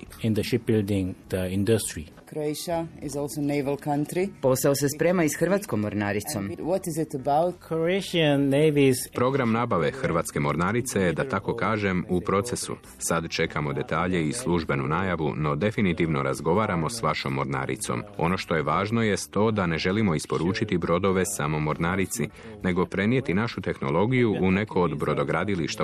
Croatia is also naval country. Posao se sprema i s hrvatskom mornaricom. What is it about? Program nabave hrvatske mornarice je, da tako kažem, u procesu. Sad čekamo detalje i službenu najavu, no definitivno razgovaramo s vašom mornaricom. Ono što je važno je to da ne želimo isporučiti brodove samo mornarici, nego prenijeti našu tehnologiju u neko od brodogradilišta u Hrvatskoj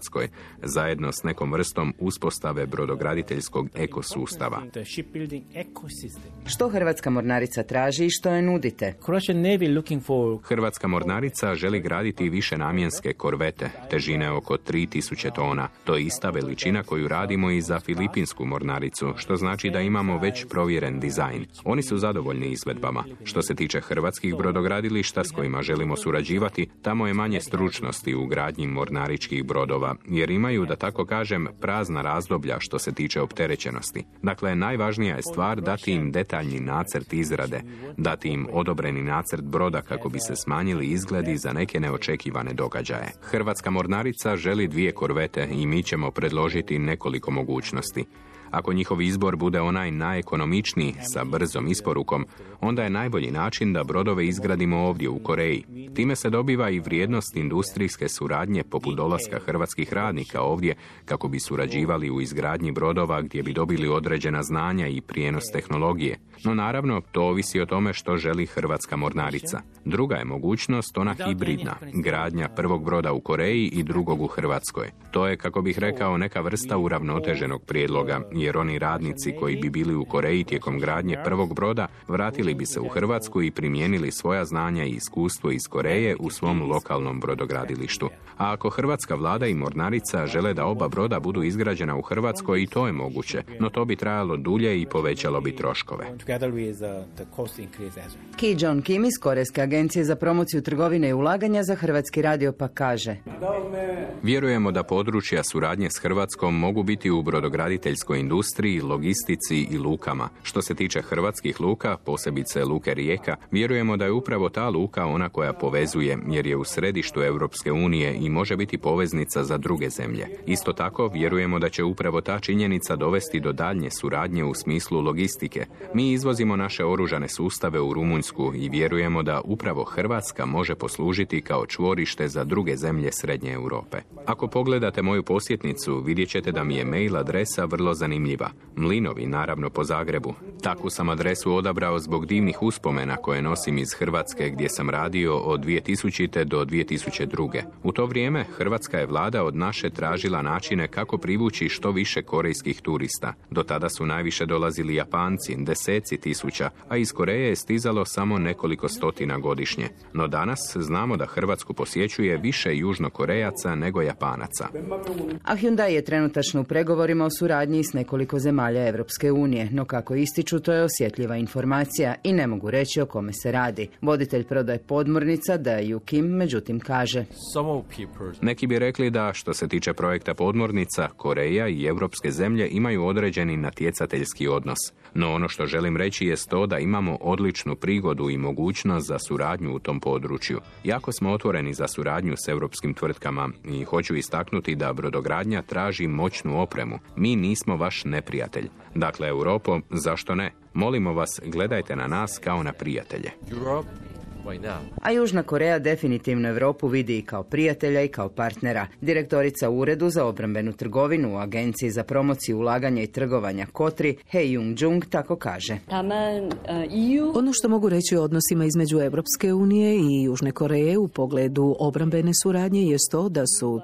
Hrvatskoj, zajedno s nekom vrstom uspostave brodograditeljskog ekosustava. Što Hrvatska mornarica traži i što je nudite? Hrvatska mornarica želi graditi višenamjenske korvete, težine oko 3000 tona. To je ista veličina koju radimo i za filipinsku mornaricu, što znači da imamo već provjeren dizajn. Oni su zadovoljni izvedbama. Što se tiče hrvatskih brodogradilišta s kojima želimo surađivati, tamo je manje stručnosti u gradnji mornaričkih brodova, jer imaju, da tako kažem, prazna razdoblja što se tiče opterećenosti. Dakle, najvažnija je stvar dati im detaljni nacrt izrade, dati im odobreni nacrt broda kako bi se smanjili izgledi za neke neočekivane događaje. Hrvatska mornarica želi 2 korvete i mi ćemo predložiti nekoliko mogućnosti. Ako njihov izbor bude onaj najekonomičniji sa brzom isporukom, onda je najbolji način da brodove izgradimo ovdje u Koreji. Time se dobiva i vrijednost industrijske suradnje poput dolaska hrvatskih radnika ovdje kako bi surađivali u izgradnji brodova gdje bi dobili određena znanja i prijenos tehnologije. No naravno, to ovisi o tome što želi Hrvatska mornarica. Druga je mogućnost ona hibridna, gradnja prvog broda u Koreji i drugog u Hrvatskoj. To je, kako bih rekao, neka vrsta uravnoteženog prijedloga, jer oni radnici koji bi bili u Koreji tijekom gradnje prvog broda vratili bi se u Hrvatsku i primijenili svoja znanja i iskustvo iz Koreje u svom lokalnom brodogradilištu. A ako hrvatska vlada i mornarica žele da oba broda budu izgrađena u Hrvatskoj, i to je moguće, no to bi trajalo dulje i povećalo bi troškove. Ki John Kim iz Korejske agencije za promociju trgovine i ulaganja za Hrvatski radio pa kaže: Vjerujemo da područja suradnje s Hrvatskom mogu biti u brodograditeljskoj industriji, logistici i lukama. Što se tiče hrvatskih luka, posebice luke Rijeka, vjerujemo da je upravo ta luka ona koja povezuje, jer je u središtu Europske unije i može biti poveznica za druge zemlje. Isto tako, vjerujemo da će upravo ta činjenica dovesti do daljnje suradnje u smislu logistike. Mi izvozimo naše oružane sustave u Rumunjsku i vjerujemo da upravo Hrvatska može poslužiti kao čvorište za druge zemlje Srednje Europe. Ako pogledate moju posjetnicu, vidjet ćete da mi je mail adresa vrlo zanimljiva. Mlinovi, naravno, po Zagrebu. Takvu sam adresu odabrao zbog divnih uspomena koje nosim iz Hrvatske gdje sam radio od 2000. do 2002. U to vrijeme hrvatska je vlada od naše tražila načine kako privući što više korejskih turista. Do tada su najviše dolazili Japanci, deseci tisuća, a iz Koreje je stizalo samo nekoliko stotina godišnje. No danas znamo da Hrvatsku posjećuje više Južnokorejaca nego Japanaca. A Hyundai je trenutačno u pregovorima o suradnji s nekoliko zemalja Evropske unije, no kako ističu, to je osjetljiva informacija i ne mogu reći o kome se radi. Voditelj prodaje podmornica Dae-Yu Kim međutim kaže: Neki bi rekli da što se tiče projekta podmornica, Koreja i evropske zemlje imaju određeni natjecateljski odnos. No ono što želim reći je to da imamo odličnu prigodu i mogućnost za suradnju u tom području. Jako smo otvoreni za suradnju s europskim tvrtkama i hoću istaknuti da brodogradnja traži moćnu opremu. Mi nismo vaš neprijatelj. Dakle, Europo, zašto ne? Molimo vas, gledajte na nas kao na prijatelje. A Južna Koreja definitivno Europu vidi i kao prijatelja i kao partnera. Direktorica u Uredu za obrambenu trgovinu u Agenciji za promociju ulaganja i trgovanja KOTRI, Hee Jung-jung, tako kaže: Ono što mogu reći o odnosima između Europske unije i Južne Koreje u pogledu obrambene suradnje je to da su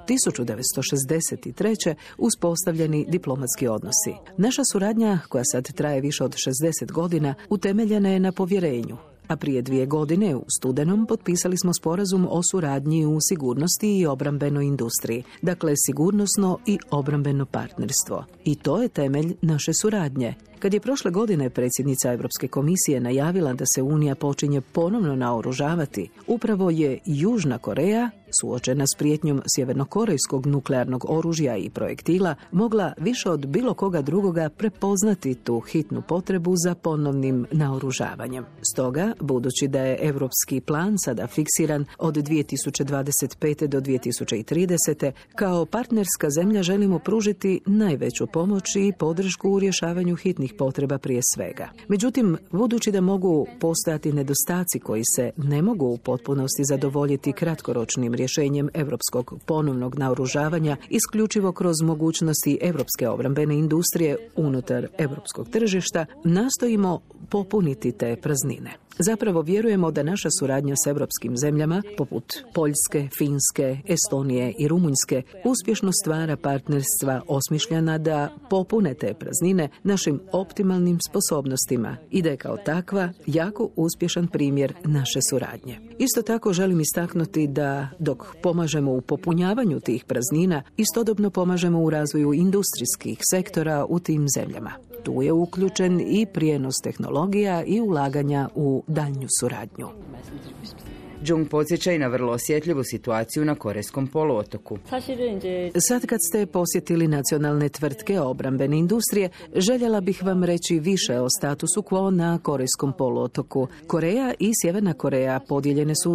1963. uspostavljeni diplomatski odnosi. Naša suradnja, koja sad traje više od 60 godina, utemeljena je na povjerenju. A prije 2 godine u studenom potpisali smo sporazum o suradnji u sigurnosti i obrambenoj industriji. Dakle, sigurnosno i obrambeno partnerstvo. I to je temelj naše suradnje. Kad je prošle godine predsjednica Europske komisije najavila da se Unija počinje ponovno naoružavati, upravo je Južna Koreja, suočena s prijetnjom sjevernokorejskog nuklearnog oružja i projektila, mogla više od bilo koga drugoga prepoznati tu hitnu potrebu za ponovnim naoružavanjem. Stoga, budući da je europski plan sada fiksiran od 2025. do 2030. kao partnerska zemlja želimo pružiti najveću pomoć i podršku u rješavanju hitnih potreba prije svega. Međutim, budući da mogu postojati nedostaci koji se ne mogu u potpunosti zadovoljiti kratkoročnim rješenjem europskog ponovnog naoružavanja isključivo kroz mogućnosti europske obrambene industrije unutar europskog tržišta, nastojimo popuniti te praznine. Zapravo vjerujemo da naša suradnja s europskim zemljama, poput Poljske, Finske, Estonije i Rumunjske, uspješno stvara partnerstva osmišljena da popune te praznine našim optimalnim sposobnostima i da je kao takva jako uspješan primjer naše suradnje. Isto tako želim istaknuti da dok pomažemo u popunjavanju tih praznina, istodobno pomažemo u razvoju industrijskih sektora u tim zemljama. Tu je uključen i prijenos tehnologija i ulaganja u daljnju suradnju. Jung podsjeća i na vrlo osjetljivu situaciju na Korejskom poluotoku. Sad kad ste posjetili nacionalne tvrtke obrambene industrije, željela bih vam reći više o statusu quo na Korejskom poluotoku. Koreja i Sjeverna Koreja podijeljene su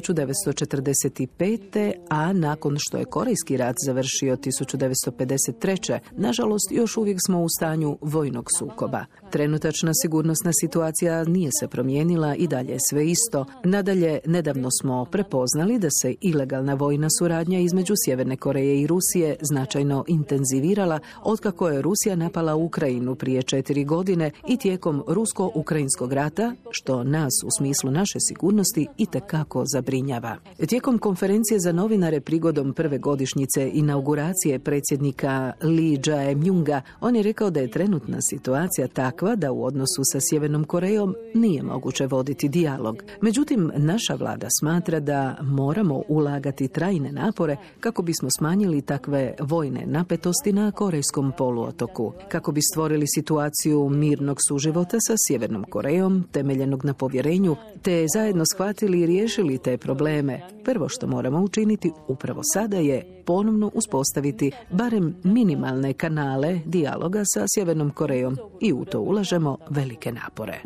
1945. a nakon što je Korejski rat završio 1953. nažalost još uvijek smo u stanju vojnog sukoba. Trenutačna sigurnosna situacija nije se promijenila i dalje je sve isto. Nadalje, nedavno smo prepoznali da se ilegalna vojna suradnja između Sjeverne Koreje i Rusije značajno intenzivirala otkako je Rusija napala Ukrajinu prije 4 godine i tijekom rusko-ukrajinskog rata, što nas u smislu naše sigurnosti itekako zabrinjava. Tijekom konferencije za novinare prigodom prve godišnjice inauguracije predsjednika Lee Jae-myunga, on je rekao da je trenutna situacija takva da u odnosu sa Sjevernom Korejom nije moguće voditi dijalog. Međutim, naša vlada smatra da moramo ulagati trajne napore kako bismo smanjili takve vojne napetosti na Korejskom poluotoku, kako bi stvorili situaciju mirnog suživota sa Sjevernom Korejom, temeljenog na povjerenju, te zajedno shvatili i riješili te probleme. Prvo što moramo učiniti upravo sada je ponovno uspostaviti barem minimalne kanale dijaloga sa Sjevernom Korejom i u to ulažemo velike napore.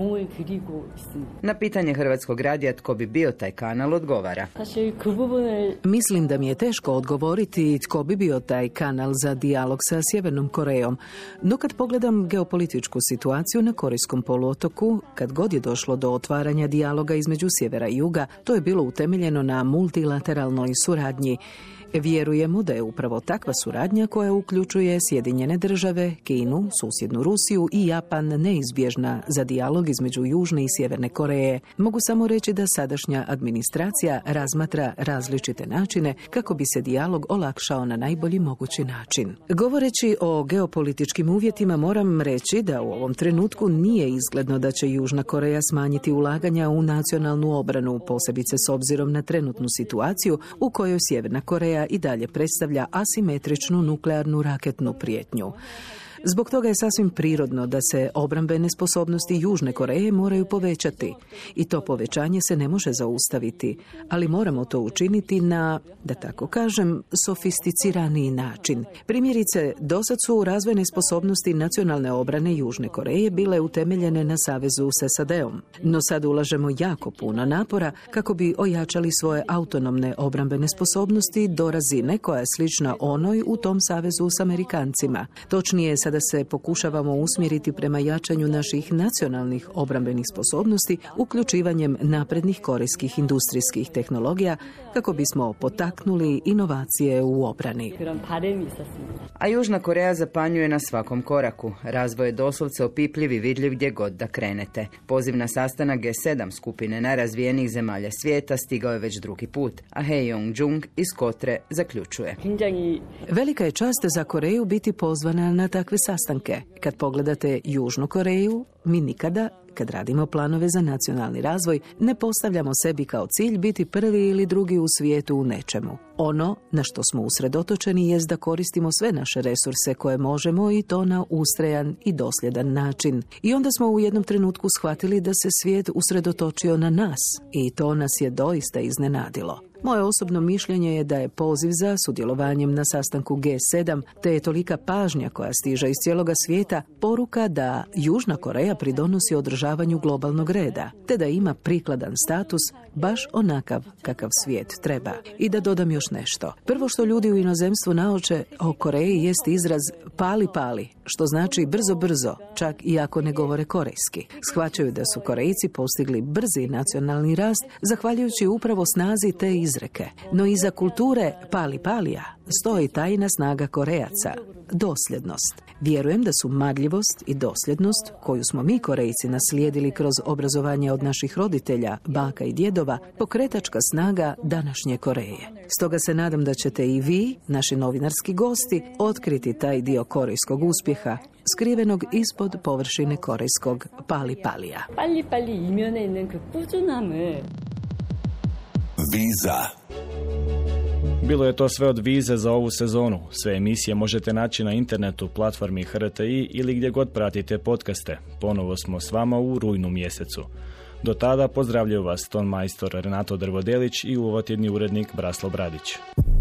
Na pitanje Hrvatskog radija tko bi bio taj kanal odgovara. Mislim da mi je teško odgovoriti tko bi bio taj kanal za dijalog sa Sjevernom Korejom. No kad pogledam geopolitičku situaciju na Korejskom poluotoku, kad god je došlo do otvaranja dijaloga između sjevera i juga, to je bilo utemeljeno na multilateralnoj suradnji. Vjerujemo da je upravo takva suradnja koja uključuje Sjedinjene države, Kinu, susjednu Rusiju i Japan neizbježna za dijalog između Južne i Sjeverne Koreje. Mogu samo reći da sadašnja administracija razmatra različite načine kako bi se dijalog olakšao na najbolji mogući način. Govoreći o geopolitičkim uvjetima, moram reći da u ovom trenutku nije izgledno da će Južna Koreja smanjiti ulaganja u nacionalnu obranu, posebice s obzirom na trenutnu situaciju u kojoj Sjeverna Koreja i dalje predstavlja asimetričnu nuklearnu raketnu prijetnju. Zbog toga je sasvim prirodno da se obrambene sposobnosti Južne Koreje moraju povećati i to povećanje se ne može zaustaviti, ali moramo to učiniti na, da tako kažem, sofisticiraniji način. Primjerice, dosad su razvojne sposobnosti nacionalne obrane Južne Koreje bile utemeljene na savezu s SAD-om, no sad ulažemo jako puno napora kako bi ojačali svoje autonomne obrambene sposobnosti do razine koja je slična onoj u tom savezu s Amerikancima. Točnije, sada se pokušavamo usmjeriti prema jačanju naših nacionalnih obrambenih sposobnosti uključivanjem naprednih korejskih industrijskih tehnologija kako bismo potaknuli inovacije u obrani. A Južna Koreja zapanjuje na svakom koraku. Razvoj je doslovce opipljiv i vidljiv gdje god da krenete. Poziv na sastanak G7 skupine najrazvijenijih zemalja svijeta stigao je već drugi put, a Hee Yong-jung iz Kotre zaključuje. Velika je čast za Koreju biti pozvana na takve sastanke. Kad pogledate Južnu Koreju, mi nikada, kad radimo planove za nacionalni razvoj, ne postavljamo sebi kao cilj biti prvi ili drugi u svijetu u nečemu. Ono na što smo usredotočeni jest da koristimo sve naše resurse koje možemo i to na ustrajan i dosljedan način. I onda smo u jednom trenutku shvatili da se svijet usredotočio na nas i to nas je doista iznenadilo. Moje osobno mišljenje je da je poziv za sudjelovanjem na sastanku G7, te je tolika pažnja koja stiže iz cijeloga svijeta, poruka da Južna Koreja pridonosi održavanju globalnog reda, te da ima prikladan status baš onakav kakav svijet treba. I da dodam još nešto. Prvo što ljudi u inozemstvu nauče o Koreji jest izraz pali pali, što znači brzo brzo, čak i ako ne govore korejski. Shvaćaju da su Korejci postigli brzi nacionalni rast zahvaljujući upravo snazi te izreke, no iza kulture pali palija stoji tajna snaga Korejaca, dosljednost. Vjerujem da su marljivost i dosljednost, koju smo mi Korejci naslijedili kroz obrazovanje od naših roditelja, baka i djedova, pokretačka snaga današnje Koreje. Stoga se nadam da ćete i vi, naši novinarski gosti, otkriti taj dio korejskog uspjeha, skrivenog ispod površine korejskog pali-palija. 빨리빨리 이면에 있는 그 꾸준함을. Viza. Bilo je to sve od Vize za ovu sezonu. Sve emisije možete naći na internetu, platformi HRTI ili gdje god pratite podcaste. Ponovo smo s vama u rujnu mjesecu. Do tada pozdravljaju vas ton majstor Renato Drvodelić i uvotjedni urednik Braslo Bradić.